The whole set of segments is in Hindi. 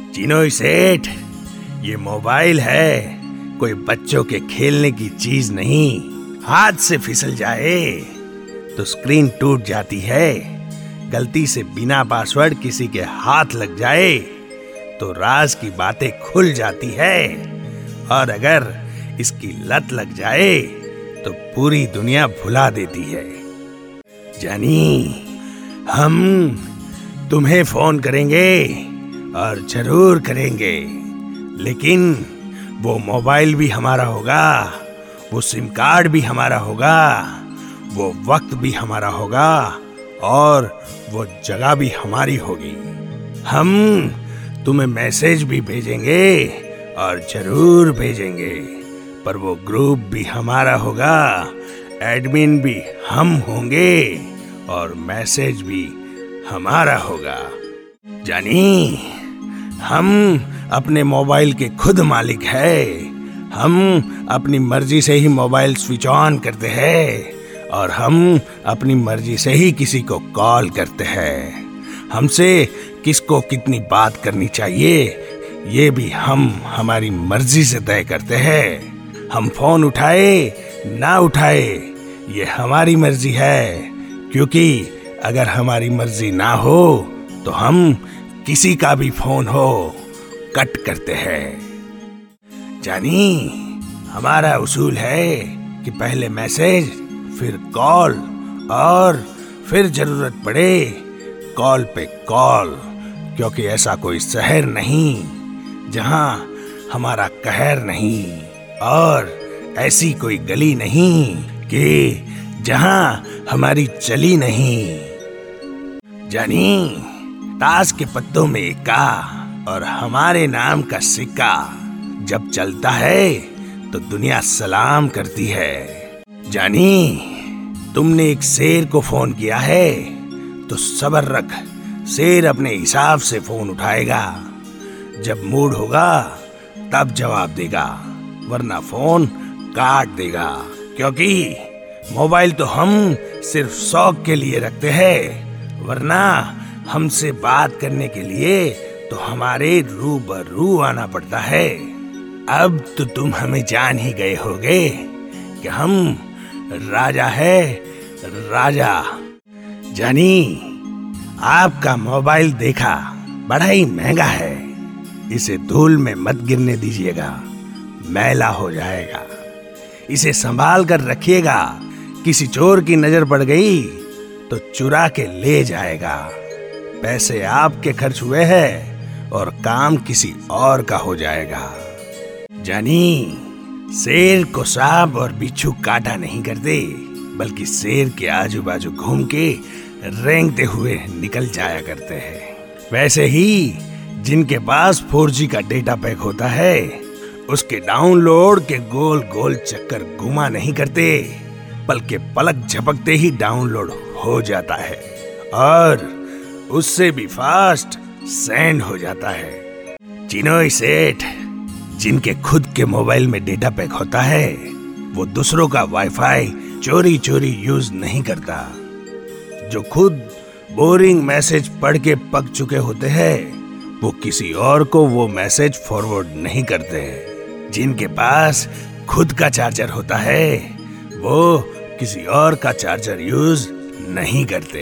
चिनोई सेठ, ये मोबाइल है, कोई बच्चों के खेलने की चीज नहीं। हाथ से फिसल जाए तो स्क्रीन टूट जाती है, गलती से बिना पासवर्ड किसी के हाथ लग जाए तो राज की बातें खुल जाती है, और अगर इसकी लत लग जाए तो पूरी दुनिया भुला देती है। जानी, हम तुम्हें फोन करेंगे और जरूर करेंगे, लेकिन वो मोबाइल भी हमारा होगा, वो सिम कार्ड भी हमारा होगा, वो वक्त भी हमारा होगा और वो जगह भी हमारी होगी। हम तुम्हें मैसेज भी भेजेंगे और जरूर भेजेंगे, पर वो ग्रुप भी हमारा होगा, एडमिन भी हम होंगे और मैसेज भी हमारा होगा। जानी, हम अपने मोबाइल के खुद मालिक है। हम अपनी मर्जी से ही मोबाइल स्विच ऑन करते हैं और हम अपनी मर्जी से ही किसी को कॉल करते हैं। हमसे किसको कितनी बात करनी चाहिए ये भी हम हमारी मर्जी से तय करते हैं। हम फोन उठाए ना उठाए ये हमारी मर्जी है, क्योंकि अगर हमारी मर्जी ना हो तो हम किसी का भी फोन हो कट करते हैं। जानी, हमारा उसूल है कि पहले मैसेज, फिर कॉल और फिर जरूरत पड़े कॉल पे कॉल, क्योंकि ऐसा कोई शहर नहीं जहां हमारा कहर नहीं, और ऐसी कोई गली नहीं कि जहां हमारी चली नहीं। जानी, ताश के पत्तों में इक्का और हमारे नाम का सिक्का जब चलता है तो दुनिया सलाम करती है। जानी, तुमने एक शेर को फोन किया है तो सब्र रख, शेर अपने हिसाब से फोन उठाएगा। जब मूड होगा तब जवाब देगा, वरना फोन काट देगा, क्योंकि मोबाइल तो हम सिर्फ शौक के लिए रखते हैं, वरना हमसे बात करने के लिए तो हमारे रूबरू आना पड़ता है। अब तो तुम हमें जान ही गए होगे कि हम राजा है, राजा। जानी, आपका मोबाइल देखा बड़ा ही महंगा है, इसे धूल में मत गिरने दीजिएगा, मैला हो जाएगा। इसे संभाल कर रखिएगा, किसी चोर की नजर पड़ गई तो चुरा के ले जाएगा। पैसे आपके खर्च हुए हैं और काम किसी और का हो जाएगा। जानी, शेर को सांप और बिच्छू काटा नहीं करते, बल्कि शेर के आजू बाजू घूम के रेंगते हुए निकल जाया करते हैं। वैसे ही जिनके पास 4G का डेटा पैक होता है, उसके डाउनलोड के गोल गोल चक्कर घुमा नहीं करते, बल्कि पलक झपकते ही डाउनलोड हो जाता है और उससे भी फास्ट सेंड हो जाता है। चिनोई सेठ, जिनके खुद के मोबाइल में डेटा पैक होता है, वो दूसरों का वाईफाई चोरी चोरी यूज नहीं करता। जो खुद बोरिंग मैसेज पढ़ के पक चुके होते हैं, वो किसी और को वो मैसेज फॉरवर्ड नहीं करते। जिनके पास खुद का चार्जर होता है, वो किसी और का चार्जर यूज नहीं करते।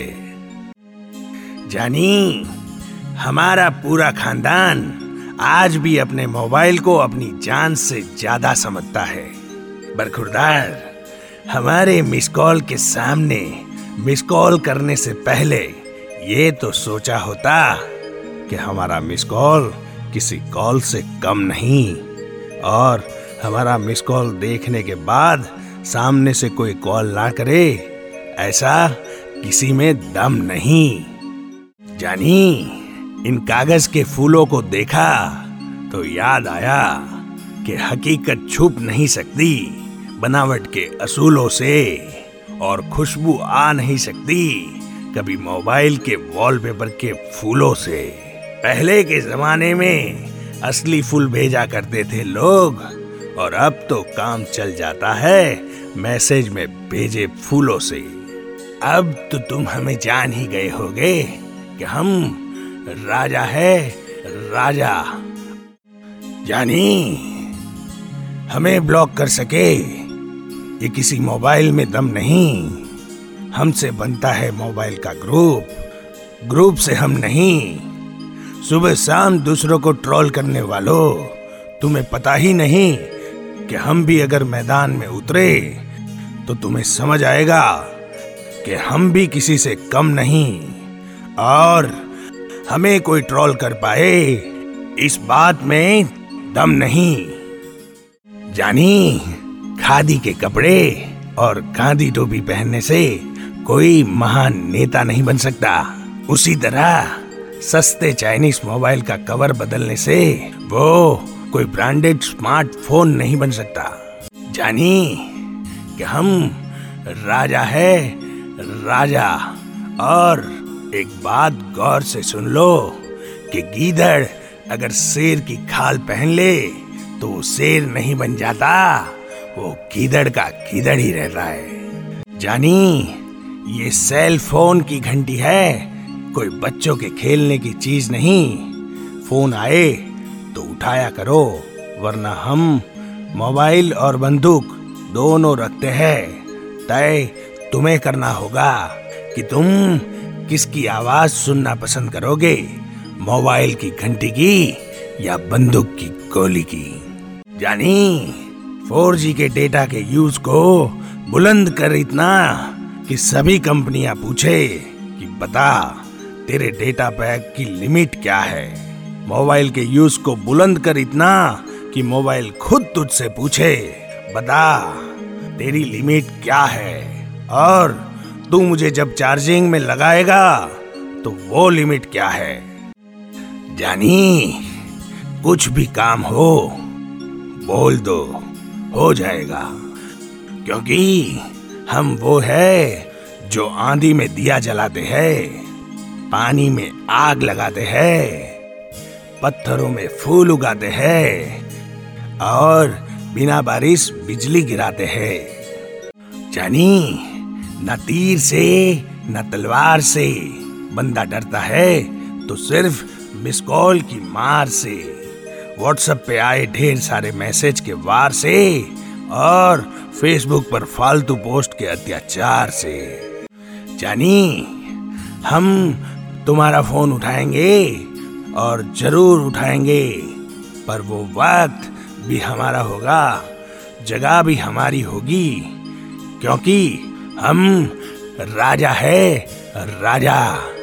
जानी, हमारा पूरा खानदान आज भी अपने मोबाइल को अपनी जान से ज्यादा समझता है। बरखुरदार, हमारे मिस कॉल के सामने मिस कॉल करने से पहले ये तो सोचा होता कि हमारा मिस कॉल किसी कॉल से कम नहीं, और हमारा मिस कॉल देखने के बाद सामने से कोई कॉल ना करे, ऐसा किसी में दम नहीं। जानी, इन कागज के फूलों को देखा तो याद आया कि हकीकत छुप नहीं सकती बनावट के असूलों से, और खुशबू आ नहीं सकती कभी मोबाइल के वॉलपेपर के फूलों से। पहले के जमाने में असली फूल भेजा करते थे लोग, और अब तो काम चल जाता है मैसेज में भेजे फूलों से। अब तो तुम हमें जान ही गए होगे कि हम राजा है, राजा। जानी, हमें ब्लॉक कर सके ये किसी मोबाइल में दम नहीं। हमसे बनता है मोबाइल का ग्रुप से हम नहीं। सुबह शाम दूसरों को ट्रोल करने वालों, तुम्हें पता ही नहीं कि हम भी अगर मैदान में उतरे तो तुम्हें समझ आएगा कि हम भी किसी से कम नहीं, और हमें कोई ट्रोल कर पाए इस बात में दम नहीं। जानी, खादी के कपड़े और गांधी टोपी पहनने से कोई महान नेता नहीं बन सकता। उसी तरह सस्ते चाइनीज मोबाइल का कवर बदलने से वो कोई ब्रांडेड स्मार्टफोन नहीं बन सकता। जानी कि हम राजा है, राजा। और एक बात गौर से सुन लो कि गीदड़ अगर शेर की खाल पहन ले तो वो शेर नहीं बन जाता, वो गीदड़ का गीदड़ ही रहता है। जानी, ये सेल फोन की घंटी है, कोई बच्चों के खेलने की चीज नहीं। फोन आए तो उठाया करो, वरना हम मोबाइल और बंदूक दोनों रखते हैं। तय तुम्हें करना होगा कि तुम किसकी आवाज सुनना पसंद करोगे, मोबाइल की घंटी की या बंदूक की गोली की। जानी, 4G के डेटा के यूज को बुलंद कर इतना कि सभी कंपनियां पूछे कि बता तेरे डेटा पैक की लिमिट क्या है। मोबाइल के यूज को बुलंद कर इतना कि मोबाइल खुद तुझसे पूछे, बता तेरी लिमिट क्या है, और तू मुझे जब चार्जिंग में लगाएगा तो वो लिमिट क्या है। जानी, कुछ भी काम हो बोल दो, हो जाएगा, क्योंकि हम वो है जो आंधी में दिया जलाते हैं, पानी में आग लगाते हैं, पत्थरों में फूल उगाते हैं और बिना बारिश बिजली गिराते हैं। जानी, न तीर से न तलवार से बंदा डरता है तो सिर्फ मिस कॉल की मार से, व्हाट्सएप पे आए ढेर सारे मैसेज के वार से और फेसबुक पर फालतू पोस्ट के अत्याचार से। जानी, हम तुम्हारा फोन उठाएंगे और जरूर उठाएंगे, पर वो वक्त भी हमारा होगा, जगह भी हमारी होगी, क्योंकि हम राजा है, राजा।